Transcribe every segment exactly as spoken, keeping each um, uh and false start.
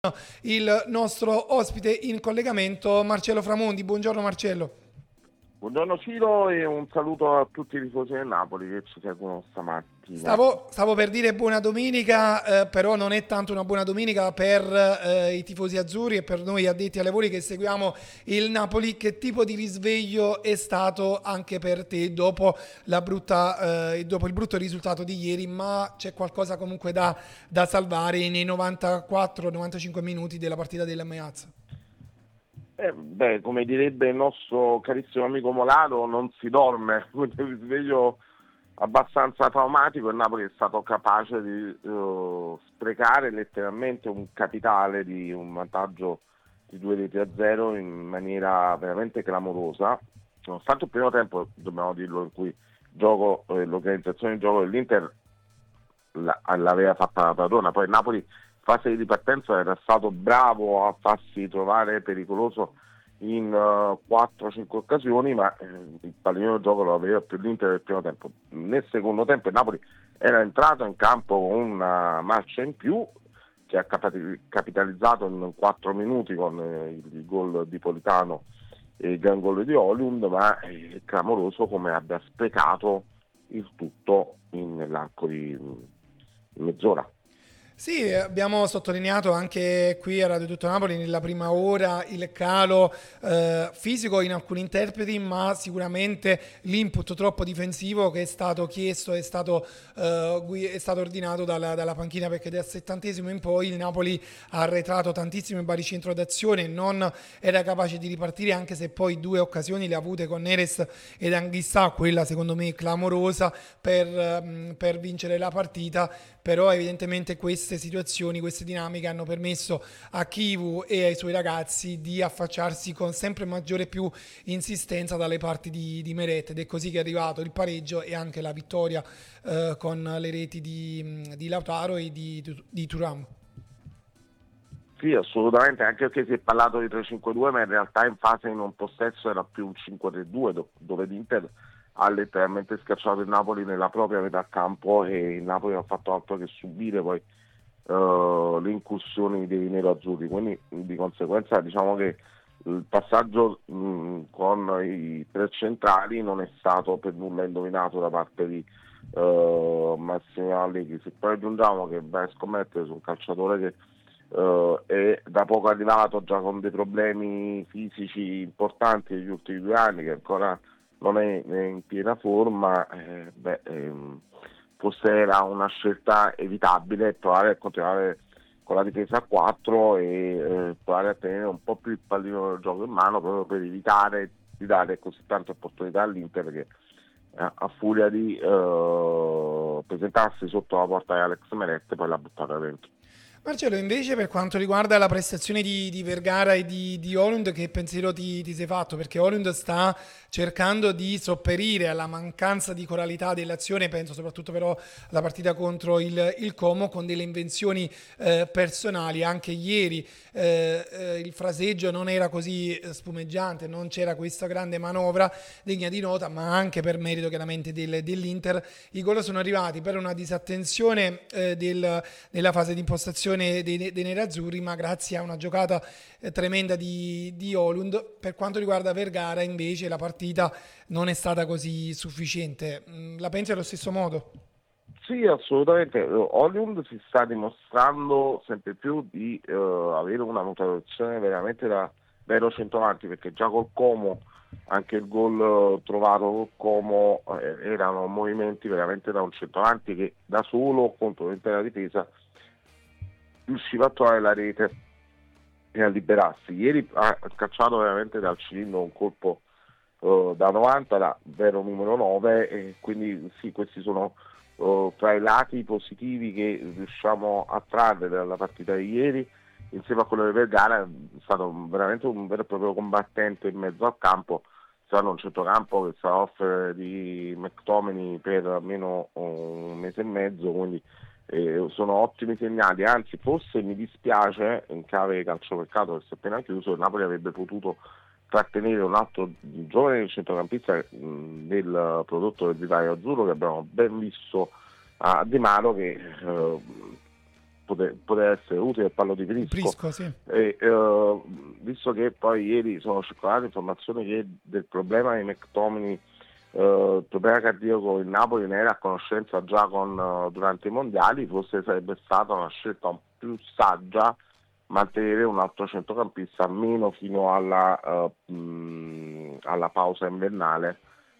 il nostro ospite in collegamento, Marcello Framondi. Buongiorno Marcello. Buongiorno Ciro e un saluto a tutti i tifosi del Napoli che ci seguono stamattina. Stavo, stavo per dire buona domenica, eh, però non è tanto una buona domenica per eh, i tifosi azzurri e per noi addetti ai lavori che seguiamo il Napoli. Che tipo di risveglio è stato anche per te dopo, la brutta, eh, dopo il brutto risultato di ieri? Ma c'è qualcosa comunque da, da salvare nei novantaquattro novantacinque minuti della partita della Meazza? Eh, beh, come direbbe il nostro carissimo amico Molaro, non si dorme, quindi un risveglio abbastanza traumatico. Il Napoli è stato capace di uh, sprecare letteralmente un capitale di un vantaggio di due reti a zero in maniera veramente clamorosa, nonostante il primo tempo, dobbiamo dirlo, in cui il gioco, eh, l'organizzazione del gioco dell'Inter la, l'aveva fatta la padrona. Poi il Napoli fase di partenza era stato bravo a farsi trovare pericoloso in uh, quattro cinque occasioni, ma eh, il pallino del gioco lo aveva più l'Inter nel primo tempo. Nel secondo tempo il Napoli era entrato in campo con una marcia in più, che ha capitalizzato in quattro minuti con eh, il gol di Politano e il gran gol di Højlund, ma è clamoroso come abbia sprecato il tutto in, nell'arco di mezz'ora. Sì, abbiamo sottolineato anche qui a Radio Tutto Napoli nella prima ora il calo eh, fisico in alcuni interpreti, ma sicuramente l'input troppo difensivo che è stato chiesto, è stato, eh, è stato ordinato dalla, dalla panchina, perché dal settantesimo in poi il Napoli ha arretrato tantissimo in baricentro d'azione, non era capace di ripartire, anche se poi due occasioni le ha avute con Neres ed Anghissà, quella secondo me clamorosa per, per vincere la partita. Però evidentemente queste situazioni, queste dinamiche hanno permesso a Chivu e ai suoi ragazzi di affacciarsi con sempre maggiore più insistenza dalle parti di, di Meret, ed è così che è arrivato il pareggio e anche la vittoria eh, con le reti di, di Lautaro e di, di Thuram. Sì, assolutamente, anche perché si è parlato di tre cinque due, ma in realtà in fase di non possesso era più un cinque tre due, dove l'Inter ha letteralmente scacciato il Napoli nella propria metà campo e il Napoli non ha fatto altro che subire poi uh, le incursioni dei nerazzurri. Quindi di conseguenza diciamo che il passaggio mh, con i tre centrali non è stato per nulla indovinato da parte di uh, Massimo Allegri. Se poi aggiungiamo che vai a scommettere su un calciatore che uh, è da poco arrivato, già con dei problemi fisici importanti negli ultimi due anni, che ancora non è in piena forma, eh, beh, ehm, forse era una scelta evitabile provare a continuare con la difesa a quattro e eh, provare a tenere un po' più il pallino del gioco in mano, proprio per evitare di dare così tante opportunità all'Inter, che eh, a furia di eh, presentarsi sotto la porta di Alex Meret poi l'ha buttata dentro. Marcello, invece per quanto riguarda la prestazione di, di Vergara e di, di Højlund, che pensiero ti, ti sei fatto? Perché Højlund sta cercando di sopperire alla mancanza di coralità dell'azione, penso soprattutto però alla partita contro il, il Como, con delle invenzioni eh, personali. Anche ieri eh, eh, il fraseggio non era così spumeggiante, non c'era questa grande manovra degna di nota, ma anche per merito chiaramente del, dell'Inter. I gol sono arrivati per una disattenzione eh, del, della fase di impostazione dei, dei nerazzurri, ma grazie a una giocata eh, tremenda di, di Højlund. Per quanto riguarda Vergara invece la partita non è stata così sufficiente. La pensi allo stesso modo? Sì, assolutamente. Højlund si sta dimostrando sempre più di eh, avere una motivazione veramente da vero centravanti, perché già col Como, anche il gol trovato col Como eh, erano movimenti veramente da un centravanti che da solo contro l'intera difesa riusciva a trovare la rete e a liberarsi. Ieri ha cacciato veramente dal cilindro un colpo uh, da novanta, da vero numero nove, e quindi sì, questi sono uh, tra i lati positivi che riusciamo a trarre dalla partita di ieri. Insieme a quello di Vergara è stato veramente un vero e proprio combattente in mezzo al campo, sarà un centrocampo che sarà offre di McTominay per almeno un mese e mezzo, quindi Eh, sono ottimi segnali, anzi forse mi dispiace in chiave calciomercato che si è appena chiuso, il Napoli avrebbe potuto trattenere un altro giovane centrocampista mh, del prodotto del vivaio azzurro, che abbiamo ben visto a Di Maro, che eh, poter, poter essere utile, parlo di Prisco. Prisco sì. E, uh, visto che poi ieri sono circolate informazioni che del problema di McTominay, uh, il problema cardiaco in Napoli ne era a conoscenza già con, uh, durante i mondiali, forse sarebbe stata una scelta un più saggia mantenere un altro centrocampista almeno fino alla, uh, mh, alla pausa invernale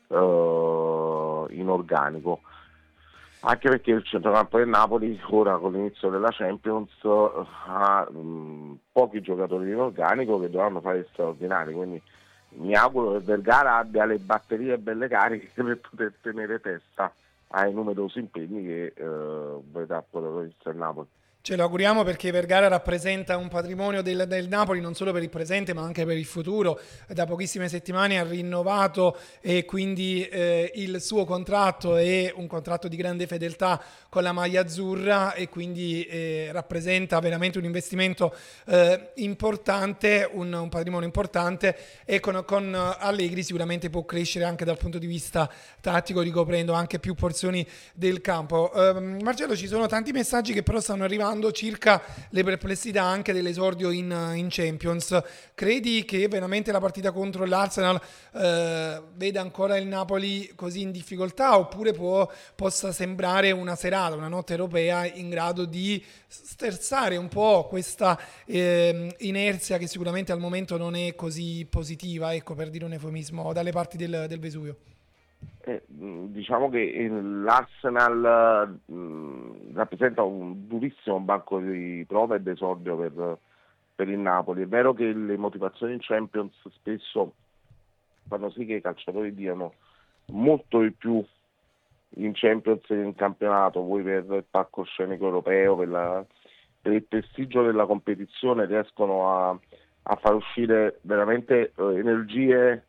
uh, in organico, anche perché il centrocampo del Napoli ora con l'inizio della Champions uh, ha mh, pochi giocatori in organico che dovranno fare straordinari, quindi mi auguro che Vergara abbia le batterie belle cariche per poter tenere testa ai numerosi impegni che uh, vedrà protagonista il Napoli. Ce lo auguriamo, perché Vergara rappresenta un patrimonio del, del Napoli non solo per il presente ma anche per il futuro. Da pochissime settimane ha rinnovato e quindi eh, il suo contratto è un contratto di grande fedeltà con la maglia azzurra, e quindi eh, rappresenta veramente un investimento eh, importante, un, un patrimonio importante, e con, con Allegri sicuramente può crescere anche dal punto di vista tattico, ricoprendo anche più porzioni del campo. Eh, Marcello, ci sono tanti messaggi che però stanno arrivando circa le perplessità anche dell'esordio in, in Champions. Credi che veramente la partita contro l'Arsenal eh, veda ancora il Napoli così in difficoltà, oppure può, possa sembrare una serata, una notte europea in grado di sterzare un po' questa eh, inerzia che sicuramente al momento non è così positiva, ecco, per dire un eufemismo, dalle parti del, del Vesuvio? Eh, diciamo che l'Arsenal mh, rappresenta un durissimo banco di prova ed esordio per, per il Napoli. È vero che le motivazioni in Champions spesso fanno sì che i calciatori diano molto di più in Champions che in campionato, voi per il palcoscenico europeo, per, la, per il prestigio della competizione riescono a, a far uscire veramente eh, energie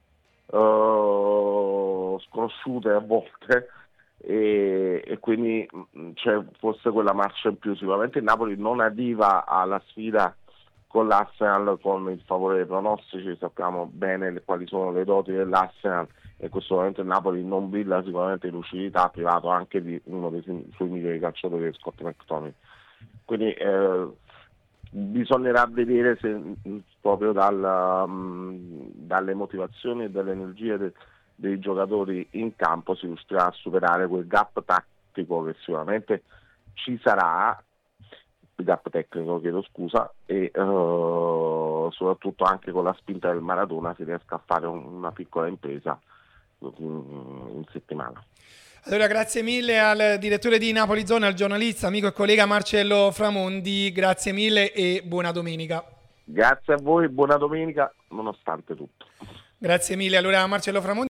Uh, sconosciute a volte, e, e quindi mh, c'è forse quella marcia in più. Sicuramente il Napoli non arriva alla sfida con l'Arsenal con il favore dei pronostici, sappiamo bene le, quali sono le doti dell'Arsenal, e in questo momento il Napoli non brilla sicuramente in lucidità, privato anche di uno dei suoi migliori calciatori, Scott McTominay. Quindi eh, bisognerà vedere se proprio dal, um, dalle motivazioni e dalle energie de, dei giocatori in campo si riuscirà a superare quel gap tattico che sicuramente ci sarà, il gap tecnico chiedo scusa, e uh, soprattutto anche con la spinta del Maradona si riesca a fare un, una piccola impresa in, in settimana. Allora, grazie mille al direttore di Napoli Zona, al giornalista, amico e collega Marcello Framondi, grazie mille e buona domenica. Grazie a voi, buona domenica nonostante tutto. Grazie mille. Allora, Marcello Framondi.